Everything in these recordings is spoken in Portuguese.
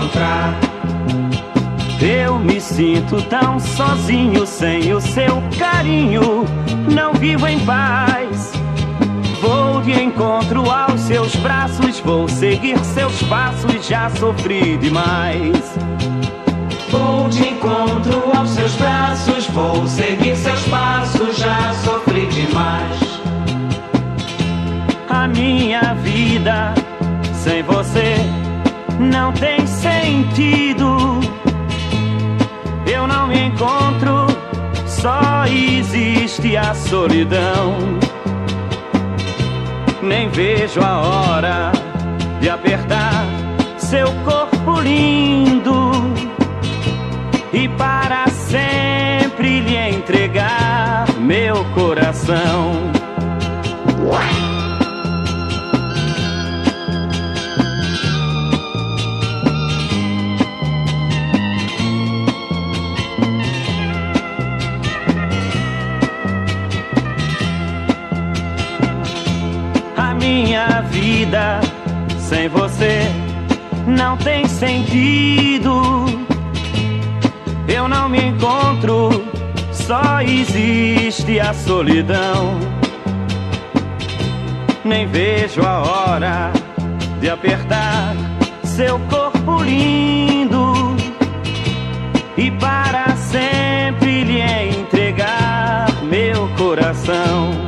encontrar. Eu me sinto tão sozinho sem o seu carinho, não vivo em paz. Vou de encontro aos seus braços, vou seguir seus passos, já sofri demais. Vou de encontro aos seus braços, vou seguir seus passos, já sofri demais. A minha vida sem você não tem sentido. Eu não me encontro, só existe a solidão. Nem vejo a hora de apertar seu corpo lindo e para sempre lhe entregar meu coração. Minha vida sem você não tem sentido. Eu não me encontro, só existe a solidão. Nem vejo a hora de apertar seu corpo lindo e para sempre lhe entregar meu coração.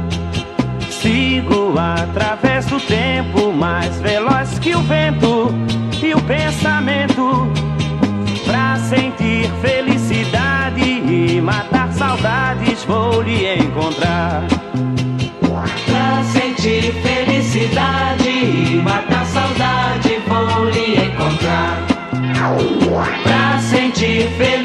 Sigo através do tempo, mais veloz que o vento e o pensamento, pra sentir felicidade e matar saudades, vou lhe encontrar. Pra sentir felicidade e matar saudade, vou lhe encontrar. Pra sentir felicidade